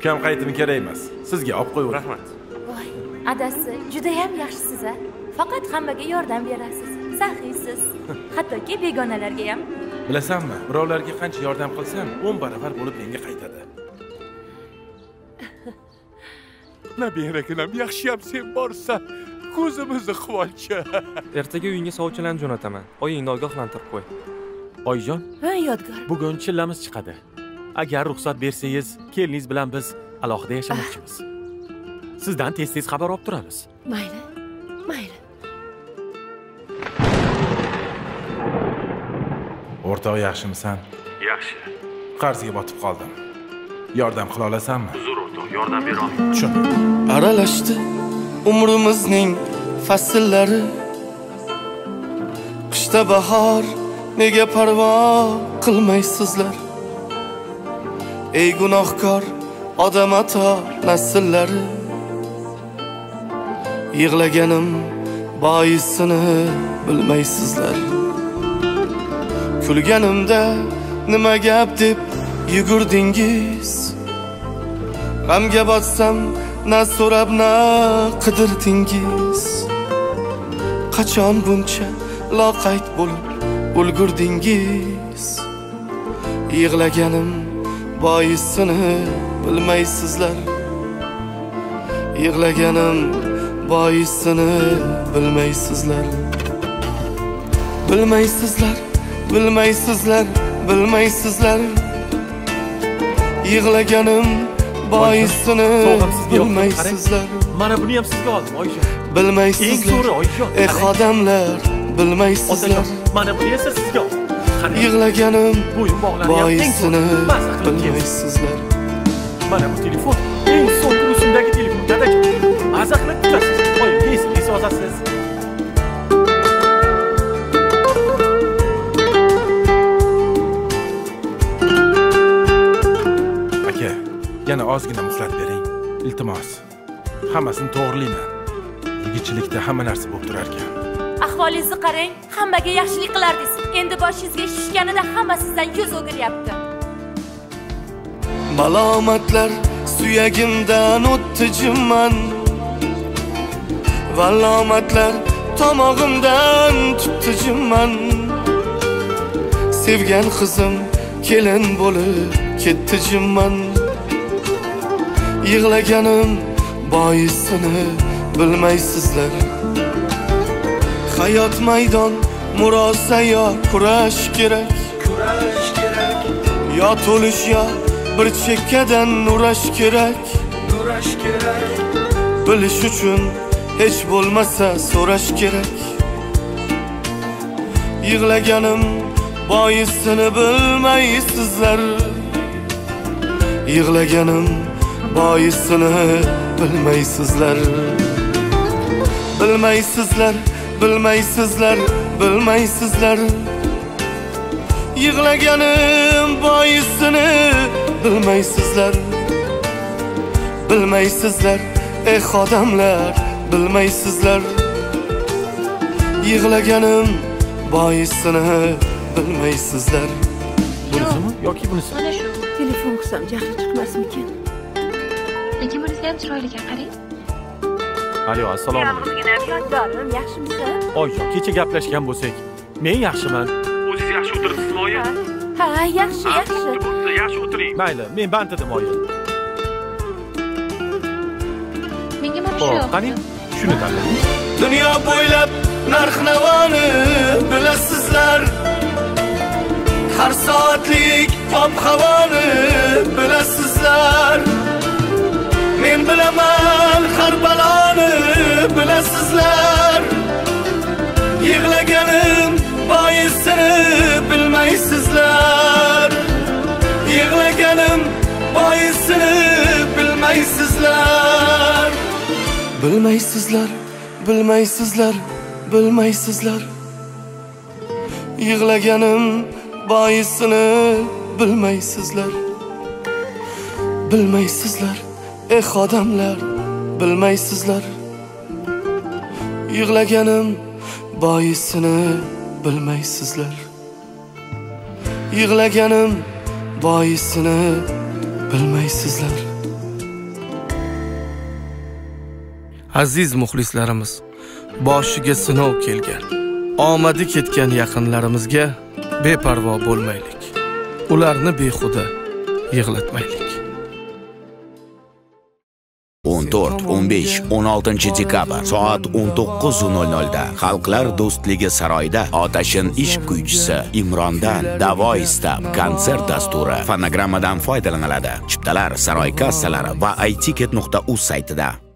Ukam qaytimi kerak emas. Sizga olib qo'ying. Rahmat. Voy, adasi, juda ham yaxshisiz a. Faqat hammaga yordam berasiz. Saxiysiz. Hattoki begonalarga ham. Bilasanmi, birovlarga qancha yordam qilsam, 10 baravar bo'lib menga qaytadi. Nabiraginam yaxshiyam sen borsan, ko'zimizni quvonchi. Ertaga uyingga sovchilarni jo'nataman. Oyingni ogohlantirib qo'y. Oyijon, Ha, Yodgor. bugun chillamiz chiqadi. Agar ruxsat bersangiz, keliningiz bilan biz alohida yashamoqchimiz. Sizdan tez-tez xabar olib turamiz. Mayli. Mayli. O'rtoq, yaxshimisan? Yaxshi. Qarzga botib qoldim. Yordam qila olasanmi? Uzr o'rtoq, yordam bera olmayman. Tushundim. Aralashdi umrimizning fasllari. Qishda bahor nega parvo qilmaysizlar? Ey gunohkor odam ato nasllari. Yig'laganim boisini bilmaysizlar. Kulganimda nima gap deb yugurdingiz. G'amga botsam na so'rab na qidirdingiz. Qachon buncha loqayd bo'lib ulgurdingiz. Yig'laganim boisini bilmaysizlar. Yig'laganim boisini bilmaysizlar. Bilmaysizlar, bilmaysizlar, bilmaysizlar. Yig'laganim boisini bilmaysizlar. Mana buni ham sizga oldim, Oyijon. Bilmaysizlar. Eng zo'ri, Oyijon. Odamlar bilmaysizlar. Mana buni esa sizga oldim. Yig'laganim Bo'yin bog'lari ham eng zo'ri. boisini bilmaysizlar. Mana bu telefon eng so'nggi rusumdagi telefon. Dadajon, maza qilib tutasiz. Oyimga esga yozasiz. Aka, yana ozgina muhlat bering. Iltimos. Hammasini to'g'rilayman. Yigitchilikda hamma narsa bo'lib turar ekan. Ahvolingizni qarang, hammaga yaxshilik qilardingiz. Endi boshingizga ish tushganida hamma sizdan ko'z o'giryapti. Malomatlar suyagimdan o'tdi jimman. Valomatlar tomog'imdan tutdi jimman. Sevgan qizim kelin bo'lib ketdi jimman. Yig'laganim boisini bilmaysizlar. Hayot maydon murosa yo kurash kerak. Yo to'lish yo bir chekkadan nurash kerak. Bilish uchun hech bo'lmasa so'rash kerak. Yig'laganim boisini bilmaysizlar. Yig'laganim boisini bilmaysizlar. Bilmaysizlar, bilmaysizlar, bilmaysizlar. Yig'laganim boisini bilmaysizlar. Bilmaysizlar, odamlar bilmaysizlar. Yig'laganim boisini bilmaysizlar. Bunisimi yoki bunisi? Mana shu. Telefon qilsam jahli chiqmasmikin? Lekin bunisi ham chiroyli ekan, qarang. Alo, assalomu alaykum. Yodgorim, yaxshimisiz? Oyijon, kecha gaplashgan bo'lsak, men yaxshiman. O'zingiz yaxshi o'tiribsizmi, oyi? Ha, yaxshi, yaxshi. Bo'lsa yaxshi o'tiring. Mayli, men band edim, oyi. Menga mana shu Xo'p, yoqdi. qani? Shuni tanlang. Dunyo bo'ylab narx-navoni bilasizlar. Har soatlik ob-havoni bilasizlar. Men bilaman har baloni bilasizlar. Yig'laganim boisini bilmaysizlar. Yig'laganim boisini bilmaysizlar. Bilmaysizlar, bilmaysizlar, bilmaysizlar. Yig'laganim boisini bilmaysizlar. Bilmaysizlar, odamlar bilmaysizlar. Yig'laganim boisini bilmaysizlar. Yig'laganim boisini bilmaysizlar. Aziz muxlislarimiz, boshiga sinov kelgan, omadi ketgan yaqinlarimizga beparvo bo'lmaylik. Ularni behuda yig'latmaylik. 14, 15, 16 dekabr soat 19:00 da Xalqlar do'stligi saroyida Otashin ishq kuychisi Imrondan Davo istab konsert dasturi fonogrammadan foydalaniladi. Chiptalar saroy kassalari va iticket.uz saytida.